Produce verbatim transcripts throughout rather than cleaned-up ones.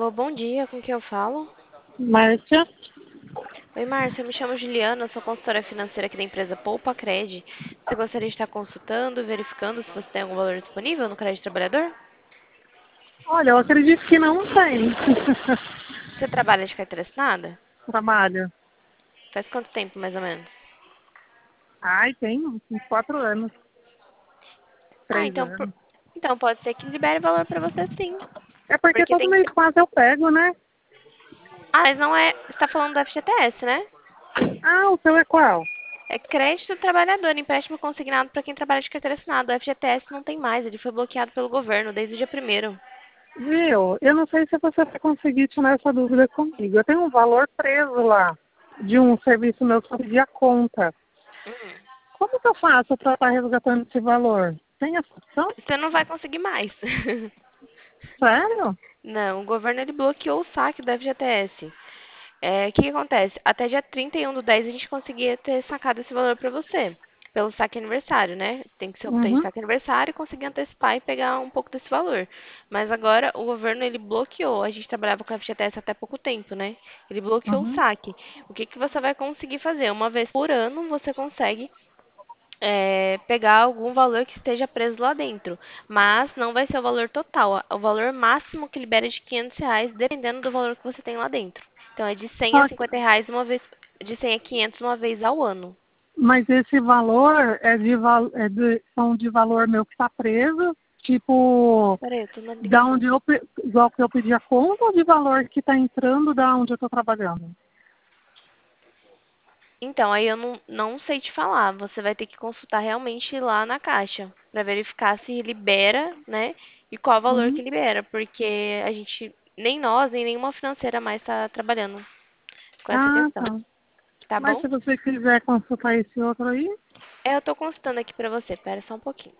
Alô, bom dia, com quem eu falo? Márcia? Oi, Márcia, eu me chamo Juliana, eu sou consultora financeira aqui da empresa Poupa Cred. Você gostaria de estar consultando, verificando se você tem algum valor disponível no crédito trabalhador? Olha, eu acredito que não tem. Você trabalha de carteira assinada? Trabalho. Faz quanto tempo, mais ou menos? Ai, tem uns quatro anos, Ah, três então, por- anos. então pode ser que libere valor para você sim. É porque Porque todo tem que mês ser... quase eu pego, né? Ah, mas não é... Você está falando do F G T S, né? Ah, o seu é qual? É crédito trabalhador, empréstimo consignado para quem trabalha de carteira assinada. O F G T S não tem mais, ele foi bloqueado pelo governo desde o dia primeiro. Viu? Eu não sei se você vai conseguir tirar essa dúvida comigo. Eu tenho um valor preso lá de um serviço meu que eu pedi a conta. Como que eu faço para estar resgatando esse valor? Tem essa opção? Você não vai conseguir mais. Sério? Não, o governo ele bloqueou o saque do F G T S. É, o que, que acontece? Até dia trinta e um do dez a gente conseguia ter sacado esse valor para você. Pelo saque aniversário, né? Tem que ser tem Uhum. saque aniversário e conseguir antecipar e pegar um pouco desse valor. Mas agora o governo ele bloqueou. A gente trabalhava com o F G T S até pouco tempo, né? Ele bloqueou o Uhum. saque. O que, que você vai conseguir fazer? Uma vez por ano você consegue é, pegar algum valor que esteja preso lá dentro. Mas não vai ser o valor total. O valor máximo que libera é de quinhentos reais, dependendo do valor que você tem lá dentro. Então é de cem a Só cinquenta reais uma vez, de cem a quinhentos uma vez ao ano. Mas esse valor é de, val- é de, são de valor meu que está preso, tipo, Peraí, eu tô na da ligação. onde eu, pe- igual que eu pedi a conta ou de valor que está entrando da onde eu estou trabalhando? Então, aí eu não, não sei te falar. Você vai ter que consultar realmente lá na Caixa para verificar se libera, né? E qual valor que Uhum. libera, porque a gente, nem nós, nem nenhuma financeira mais está trabalhando com essa Ah, questão, tá. tá Mas bom? se você quiser consultar esse outro aí, É, eu tô consultando aqui pra você. Pera só um pouquinho.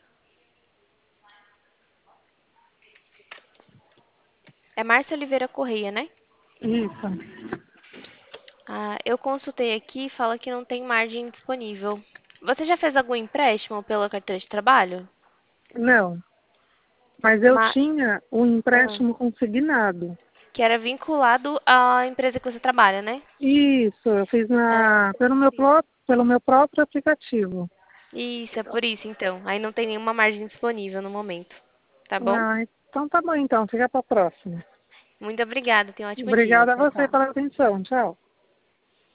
É Márcia Oliveira Correia, né? isso. Ah, eu consultei aqui e fala que não tem margem disponível. Você já fez algum empréstimo pela carteira de trabalho? Não, mas eu Ma- tinha um ah, empréstimo consignado. que era vinculado à empresa que você trabalha, né? Isso, eu fiz Ah, na, pelo, meu, pró- pelo meu próprio aplicativo. isso, é por isso então. Aí não tem nenhuma margem disponível no momento. Tá bom? Ah, então tá bom então, fica para a próxima. Muito obrigada. Tenha um ótimo dia. Obrigada a Tchau, você tchau. pela atenção. Tchau.